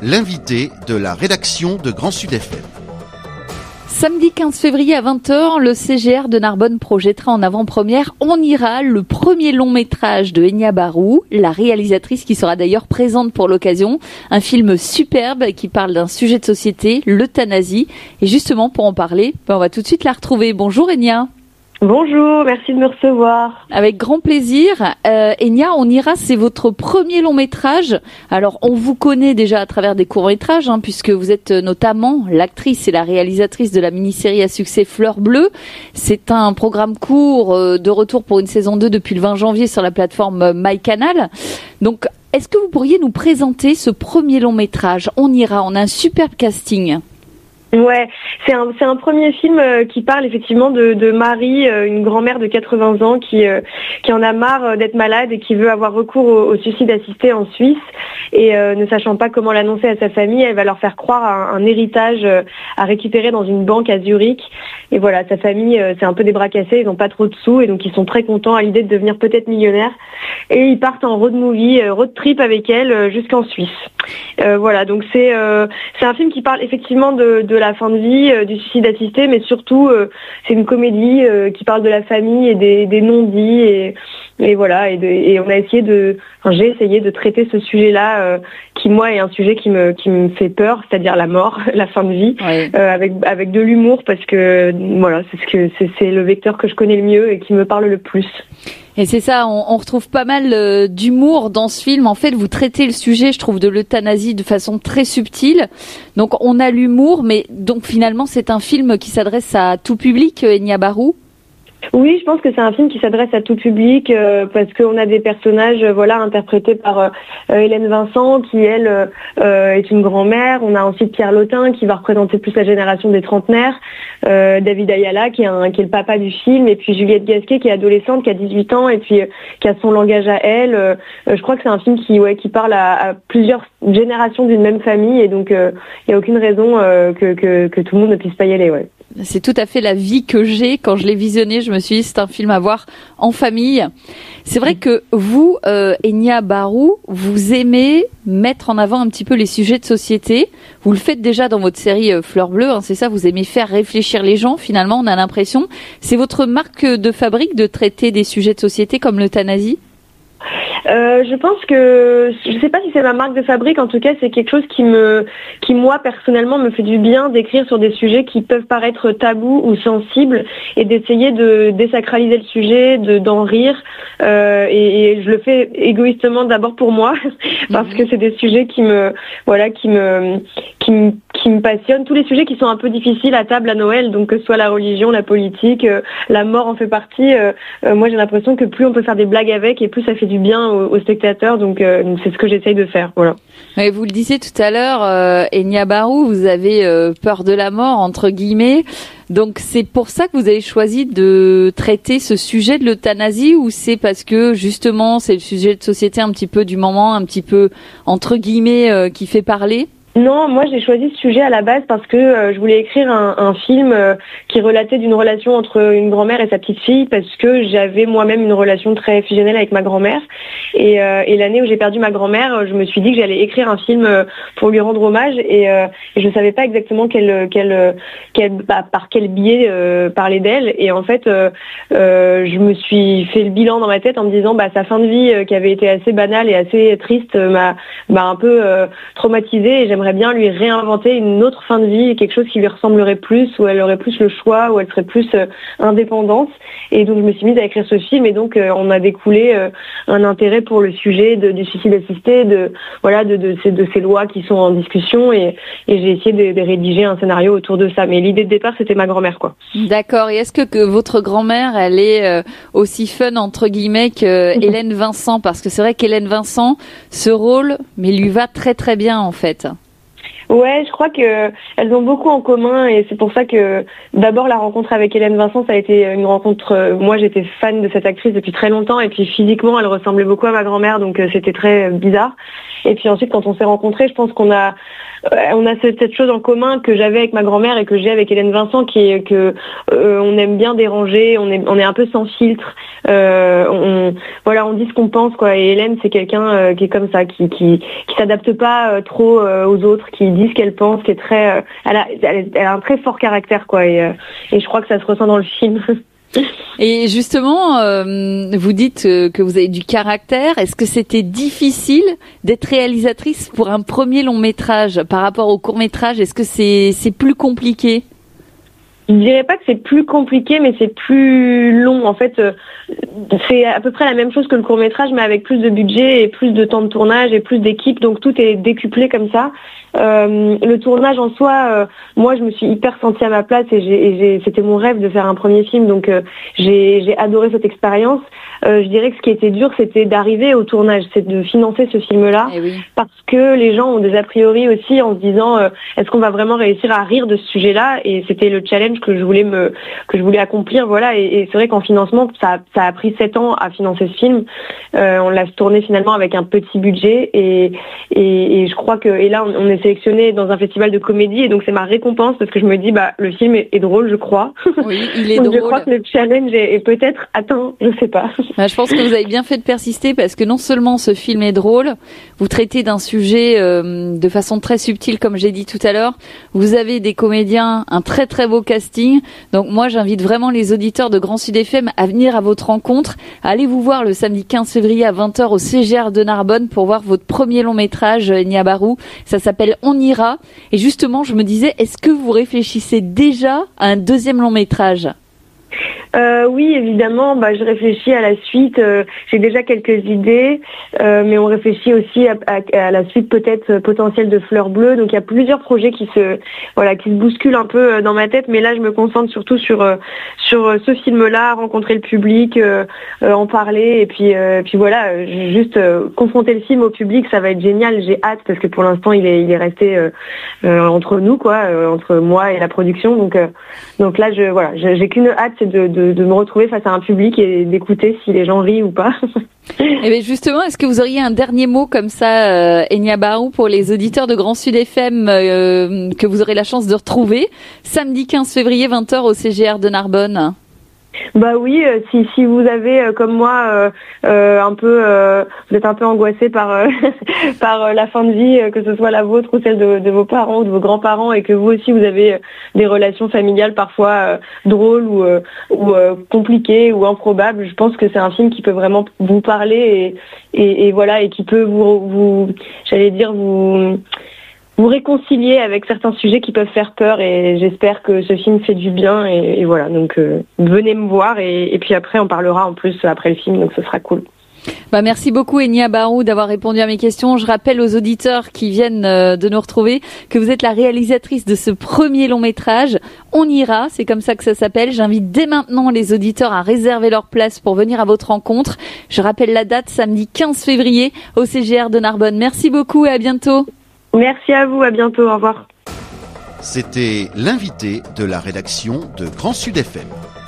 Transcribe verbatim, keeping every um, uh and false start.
l'invité de la rédaction de Grand Sud F M. Samedi quinze février à vingt heures, le C G R de Narbonne projettera en avant-première On ira, le premier long métrage de Enya Barou, la réalisatrice qui sera d'ailleurs présente pour l'occasion. Un film superbe qui parle d'un sujet de société, l'euthanasie. Et justement, pour en parler, on va tout de suite la retrouver. Bonjour Enya. Bonjour, merci de me recevoir. Avec grand plaisir. Euh, Enya, On ira, c'est votre premier long métrage. Alors, on vous connaît déjà à travers des courts métrages, hein, puisque vous êtes notamment l'actrice et la réalisatrice de la mini-série à succès Fleur Bleue. C'est un programme court euh, de retour pour une saison deux depuis le vingt janvier sur la plateforme MyCanal. Donc, est-ce que vous pourriez nous présenter ce premier long métrage On ira, on a un superbe casting. Ouais, c'est un c'est un premier film euh, qui parle effectivement de, de Marie, euh, une grand-mère de quatre-vingts ans qui euh, qui en a marre euh, d'être malade et qui veut avoir recours au, au suicide assisté en Suisse et euh, ne sachant pas comment l'annoncer à sa famille, elle va leur faire croire à un, un héritage euh, à récupérer dans une banque à Zurich. Et voilà, sa famille euh, c'est un peu des bras cassés, ils n'ont pas trop de sous et donc ils sont très contents à l'idée de devenir peut-être millionnaires et ils partent en road movie, euh, road trip avec elle euh, jusqu'en Suisse. Euh, voilà, donc c'est euh, c'est un film qui parle effectivement de de la fin de vie, euh, du suicide assisté, mais surtout euh, c'est une comédie euh, qui parle de la famille et des, des non-dits et, et voilà et, de, et on a essayé de, enfin, j'ai essayé de traiter ce sujet-là euh, qui moi est un sujet qui me qui me fait peur, c'est-à-dire la mort, la fin de vie, ouais. euh, avec avec de l'humour parce que voilà c'est ce que c'est, c'est le vecteur que je connais le mieux et qui me parle le plus. Et c'est ça, on, on retrouve pas mal euh, d'humour dans ce film. En fait, vous traitez le sujet, je trouve, de l'euthanasie de façon très subtile. Donc, on a l'humour, mais donc finalement, c'est un film qui s'adresse à tout public, Enya Barou. Oui, je pense que c'est un film qui s'adresse à tout public euh, parce qu'on a des personnages, euh, voilà, interprétés par euh, Hélène Vincent qui elle euh, est une grand-mère. On a ensuite Pierre Lotin qui va représenter plus la génération des trentenaires, euh, David Ayala qui est, un, qui est le papa du film, et puis Juliette Gasquet qui est adolescente, qui a dix-huit ans et puis euh, qui a son langage à elle. Euh, je crois que c'est un film qui, ouais, qui parle à, à plusieurs générations d'une même famille et donc il euh, n'y a aucune raison euh, que, que, que tout le monde ne puisse pas y aller. Ouais. C'est tout à fait la vie que j'ai. Quand je l'ai visionné, je me suis dit c'est un film à voir en famille. C'est vrai que vous, euh, Enya Barou, vous aimez mettre en avant un petit peu les sujets de société. Vous le faites déjà dans votre série euh, Fleur Bleue, hein, c'est ça, vous aimez faire réfléchir les gens, finalement, on a l'impression. C'est votre marque de fabrique de traiter des sujets de société comme l'euthanasie ? Euh, je pense que, je ne sais pas si c'est ma marque de fabrique, en tout cas c'est quelque chose qui me, qui moi personnellement me fait du bien d'écrire sur des sujets qui peuvent paraître tabous ou sensibles et d'essayer de désacraliser le sujet, de d'en rire. Euh, et, et je le fais égoïstement d'abord pour moi parce mmh. que c'est des sujets qui me, voilà, qui me, qui me, qui me passionnent. Tous les sujets qui sont un peu difficiles à table à Noël, donc que ce soit la religion, la politique, euh, la mort en fait partie. Euh, euh, moi j'ai l'impression que plus on peut faire des blagues avec et plus ça fait du bien aux, aux spectateurs, donc euh, c'est ce que j'essaye de faire. Voilà. Ouais, vous le disiez tout à l'heure, euh, Enya Barou, vous avez euh, peur de la mort entre guillemets. Donc c'est pour ça que vous avez choisi de traiter ce sujet de l'euthanasie, ou c'est parce que justement c'est le sujet de société un petit peu du moment, un petit peu entre guillemets euh, qui fait parler? Non, moi j'ai choisi ce sujet à la base parce que euh, je voulais écrire un, un film euh, qui relatait d'une relation entre une grand-mère et sa petite-fille, parce que j'avais moi-même une relation très fusionnelle avec ma grand-mère. Et, euh, et l'année où j'ai perdu ma grand-mère, je me suis dit que j'allais écrire un film euh, pour lui rendre hommage, et, euh, et je ne savais pas exactement quel, quel, quel, bah, par quel biais euh, parler d'elle. Et en fait, euh, euh, je me suis fait le bilan dans ma tête en me disant bah, sa fin de vie euh, qui avait été assez banale et assez triste euh, m'a, m'a un peu euh, traumatisée, et j'aimerais bien lui réinventer une autre fin de vie, quelque chose qui lui ressemblerait plus, où elle aurait plus le choix, où elle serait plus euh, indépendante. Et donc je me suis mise à écrire ce film, et donc euh, on a découlé euh, un intérêt pour le sujet de, du suicide assisté, de voilà de, de, ces, de ces lois qui sont en discussion, et, et j'ai essayé de, de rédiger un scénario autour de ça. Mais l'idée de départ, c'était ma grand-mère, quoi. D'accord. Et est-ce que, que votre grand-mère, elle est euh, aussi fun entre guillemets que Hélène Vincent? Parce que c'est vrai qu'Hélène Vincent, ce rôle, mais lui va très très bien en fait. Ouais, je crois que elles ont beaucoup en commun et c'est pour ça que d'abord la rencontre avec Hélène Vincent, ça a été une rencontre. Moi, j'étais fan de cette actrice depuis très longtemps et puis physiquement, elle ressemblait beaucoup à ma grand-mère, donc c'était très bizarre. Et puis ensuite, quand on s'est rencontrés, je pense qu'on a on a cette chose en commun que j'avais avec ma grand-mère et que j'ai avec Hélène Vincent, qui est que euh, on aime bien déranger, on est on est un peu sans filtre. Euh, on voilà, on dit ce qu'on pense quoi. Et Hélène, c'est quelqu'un euh, qui est comme ça, qui qui qui s'adapte pas euh, trop euh, aux autres, qui dit ce qu'elle pense, qui est très, euh, elle a elle, elle a un très fort caractère quoi. Et euh, et je crois que ça se ressent dans le film. Et justement, euh, vous dites euh, que vous avez du caractère. Est-ce que c'était difficile d'être réalisatrice pour un premier long métrage par rapport au court métrage? Est-ce que c'est c'est plus compliqué? Je dirais pas que c'est plus compliqué, mais c'est plus long. En fait, euh, c'est à peu près la même chose que le court-métrage, mais avec plus de budget et plus de temps de tournage et plus d'équipe. Donc tout est décuplé comme ça. Euh, le tournage en soi, euh, moi, je me suis hyper sentie à ma place et, j'ai, et j'ai, c'était mon rêve de faire un premier film. Donc euh, j'ai, j'ai adoré cette expérience. Euh, je dirais que ce qui était dur, c'était d'arriver au tournage, c'est de financer ce film-là, Eh oui. parce que les gens ont des a priori aussi en se disant euh, est-ce qu'on va vraiment réussir à rire de ce sujet-là? Et c'était le challenge que je voulais me que je voulais accomplir, voilà. Et, et c'est vrai qu'en financement, ça, ça a pris sept ans à financer ce film. Euh, on l'a tourné finalement avec un petit budget et et, et je crois que et là on, on est sélectionné dans un festival de comédie et donc c'est ma récompense parce que je me dis bah le film est, est drôle, je crois. Oui, il est donc drôle. Je crois que le challenge est, est peut-être atteint, je sais pas. Bah, je pense que vous avez bien fait de persister parce que non seulement ce film est drôle, vous traitez d'un sujet euh, de façon très subtile comme j'ai dit tout à l'heure. Vous avez des comédiens, un très très beau casting. Donc moi j'invite vraiment les auditeurs de Grand Sud F M à venir à votre rencontre. Allez vous voir le samedi quinze février à vingt heures au C G R de Narbonne pour voir votre premier long métrage, Enya Barou. Ça s'appelle On ira. Et justement je me disais, est-ce que vous réfléchissez déjà à un deuxième long métrage ? Euh, oui, évidemment. Bah, je réfléchis à la suite. Euh, j'ai déjà quelques idées, euh, mais on réfléchit aussi à, à, à la suite peut-être potentielle de Fleur Bleue. Donc il y a plusieurs projets qui se, voilà, qui se bousculent un peu dans ma tête. Mais là, je me concentre surtout sur sur ce film-là, rencontrer le public, euh, euh, en parler, et puis euh, puis voilà, juste euh, confronter le film au public, ça va être génial. J'ai hâte parce que pour l'instant, il est il est resté euh, euh, entre nous, quoi, euh, entre moi et la production. Donc euh, donc là, je voilà, j'ai qu'une hâte, c'est de, de de me retrouver face à un public et d'écouter si les gens rient ou pas. Et bien justement, est-ce que vous auriez un dernier mot comme ça, euh, Enya Barou, pour les auditeurs de Grand Sud F M euh, que vous aurez la chance de retrouver samedi quinze février vingt heures au C G R de Narbonne? Bah oui, euh, si si vous avez euh, comme moi euh, euh, un peu euh, vous êtes un peu angoissé par euh, par euh, la fin de vie, euh, que ce soit la vôtre ou celle de, de vos parents ou de vos grands-parents, et que vous aussi vous avez euh, des relations familiales parfois euh, drôles ou euh, ou euh, compliquées ou improbables, je pense que c'est un film qui peut vraiment vous parler et et, et voilà, et qui peut vous vous j'allais dire vous vous réconcilier avec certains sujets qui peuvent faire peur, et j'espère que ce film fait du bien, et, et voilà, donc euh, venez me voir, et, et puis après on parlera en plus après le film, donc ce sera cool. Bah merci beaucoup Enya Barou d'avoir répondu à mes questions. Je rappelle aux auditeurs qui viennent euh, de nous retrouver que vous êtes la réalisatrice de ce premier long métrage, On ira, c'est comme ça que ça s'appelle. J'invite dès maintenant les auditeurs à réserver leur place pour venir à votre rencontre. Je rappelle la date, samedi quinze février au C G R de Narbonne. Merci beaucoup et à bientôt. Merci à vous, à bientôt, au revoir. C'était l'invité de la rédaction de Grand Sud F M.